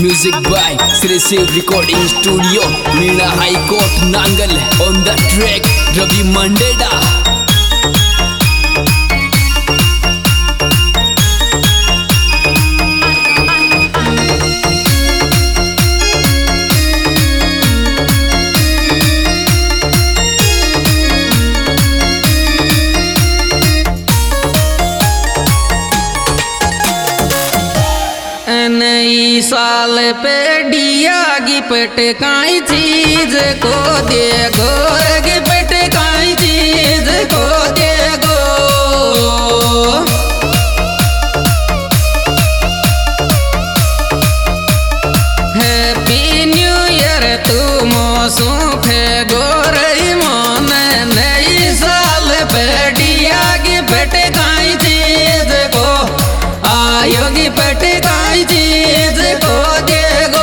Music by Sri Shiv Recording Studio, Meena High Court, Nangal. On the track, Ravi Mandeda. नई साल पे डिया gift काई चीज को दे गो, गिफ्ट काई चीज को दे गो। हैप्पी न्यू ईयर तू मौसू फे गोरई मोन। नई साल पे डिया गिफ्ट काई चीज को आयो, गिफ्ट काई चीज को दे गो।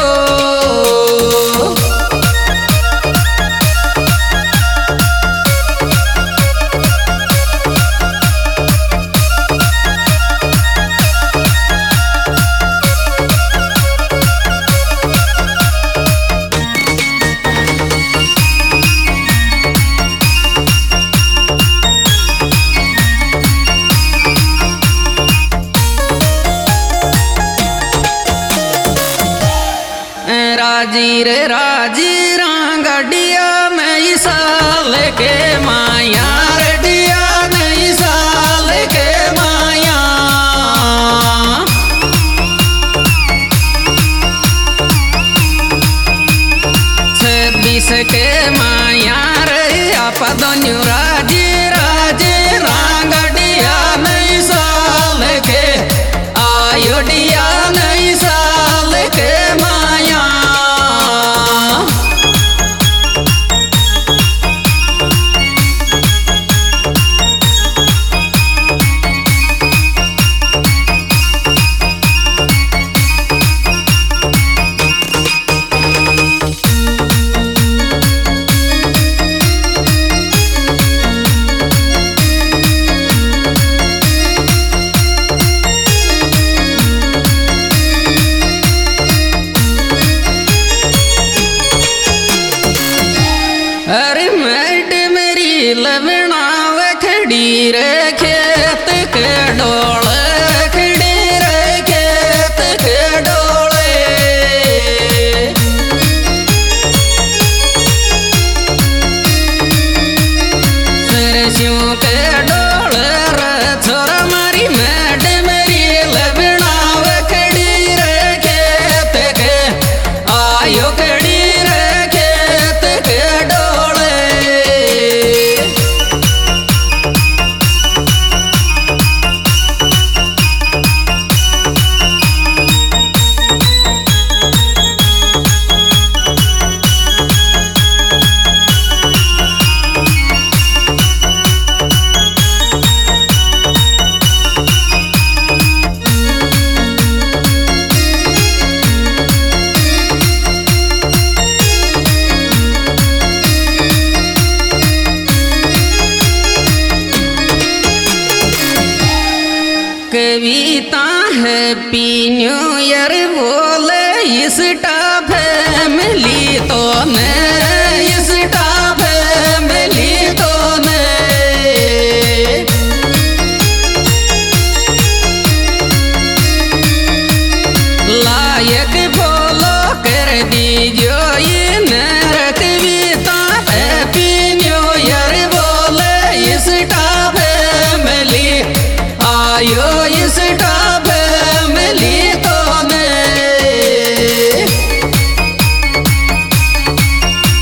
राजी रे राजी रांगडिया नई साल के माया, रेडिया नई साल के माया। 26 के माया रे आप दोनों राजी राजी रांगडिया नई साल के आयो, डिया नई साल के माया। अरे मैड मेरी लवणाव खड़ी रे खेत के डोले, खड़ी रे खेत के डोले। सरस्यों के डोले रे छोरा मारी मैड मेरी लवणाव खड़ी रे खेत के आयो, खड़ी रे खेत के डोले। कविता हैप्पी न्यू ईयर बोले इस फैमिली तो ने, इस फैमिली तो ने। लायक फॉलो कर दीजिए ये नर कविता हैप्पी न्यू ईयर बोले इस फैमिली आयो, इस फैमिली तो ने।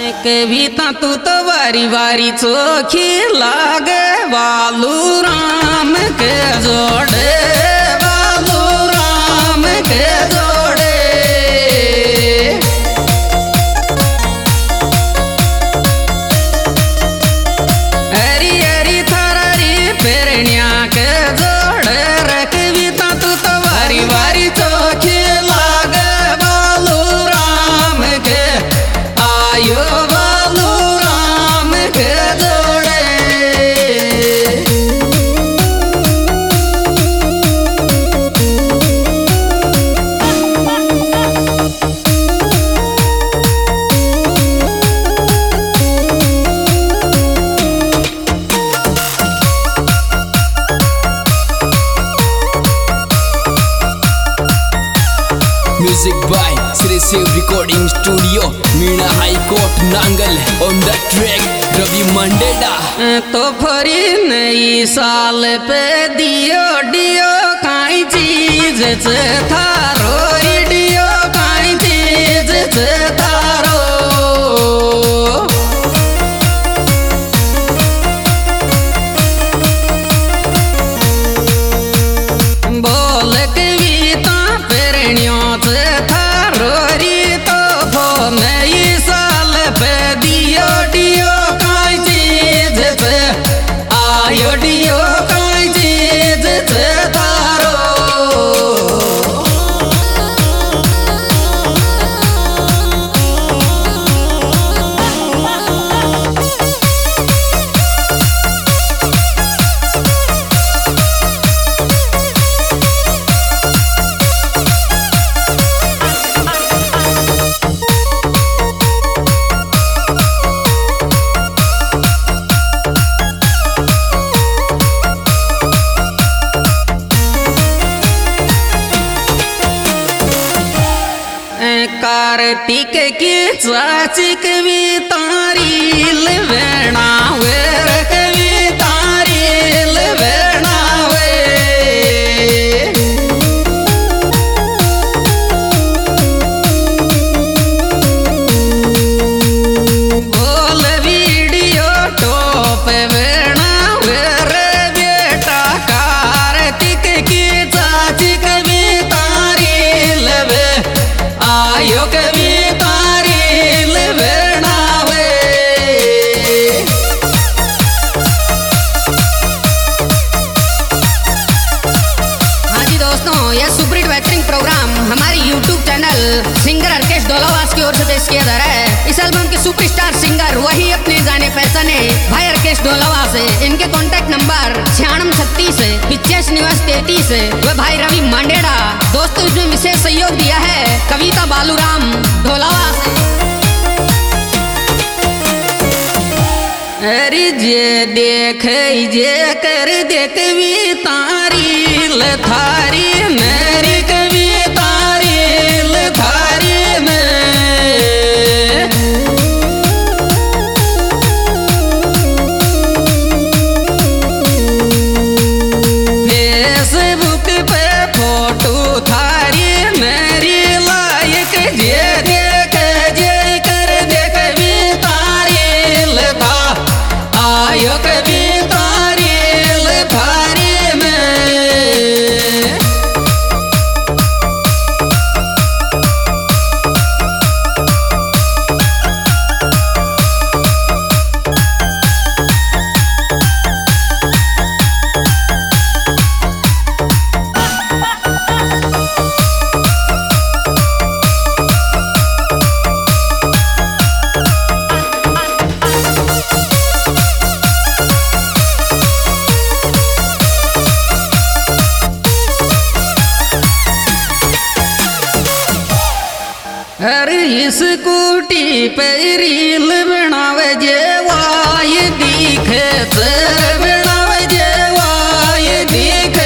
कविता तू तो वारी वारी चोखी लागे बालू राम के जोड़े बालू राम के जोड़े हरी हरी थारी पेरण्या के जोड़े रे कविता तू तो वारी वारी चोखी लागे बालू राम के आयो Music by Sri Shiv Recording Studio, Meena High Court, Nangal. On the track, Ravi Mandeda. तो फरी नई साल पे दियो डियो काई चीज थारो डियो काई चीज थारो बोल कविता पेरणियों से थारो री तो फो नई साल पे दियो डियो काई चीज आयो डियो काई चीज थारो कार्तिक की चाची कवि तारील वेणावे कवि तारील वेणावे बोल वीडियो टॉप वेणावे रे बेटा कार्तिक की चाची कवि तारील वे आयो कवि तारील वेणावे हाँ जी दोस्तों, यह सुपरहिट बेहतरीन प्रोग्राम हमारे YouTube channel singer Harkesh Dolawas की ओर से पेश किया जा रहा है। इस एल्बम के सुपरस्टार सिंगर वही अपने जाने पहचाने भाई हरकेश डोलावास है। इनके कॉन्टैक्ट नंबर 9636 85 है। वह भाई रवि मांडेड़ा। दोस्तों, इसमें विशेष सहयोग दिया है कविता बालूराम ढोलावास। अरे जे देख जे कर देख भी तारील थारी मेरी कवि तारील थारी में फेसबुक पे फोटो थारी मेरी लायक जे देख जे कर देख भी तारील था आयो कवि तारील थारी में स्कूटी पे रील बनावे जेवाय दिखे बनावे जेवाय दिखे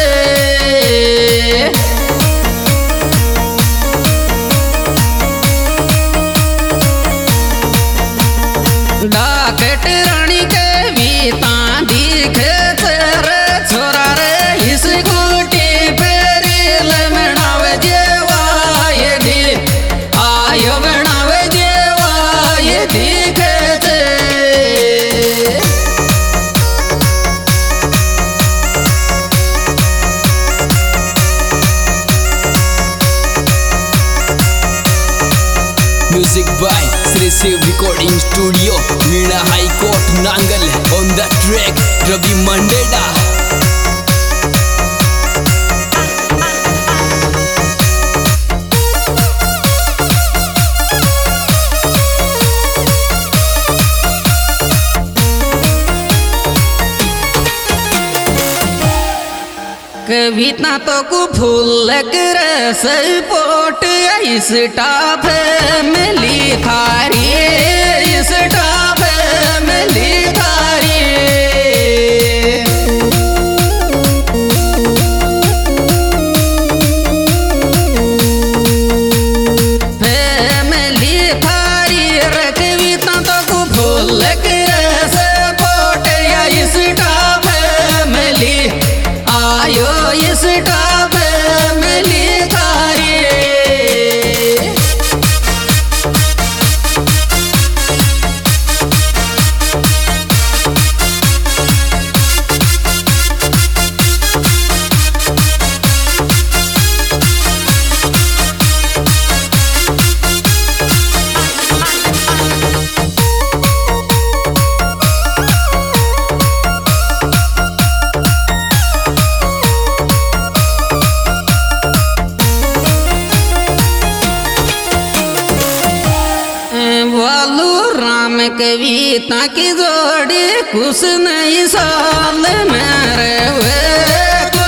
डाकट रानी के बीता दिखे छोरा रे स्कूटी पे रील बनावे जेवाय दी आयो बनावे जेवाय दी exclusive recording studio, Meena High Court, Nangal. On the track, Ravi Mandeda. कविता तो को फूल कर सपोर्ट इस टाप में लिखारी इस टाप में लिखारी कविता तो को फूल कर सपोर्ट इस टाप में ली आयो इस टाप में लिखारी कविता की जोड़ी कुछ नहीं साल मेरे वे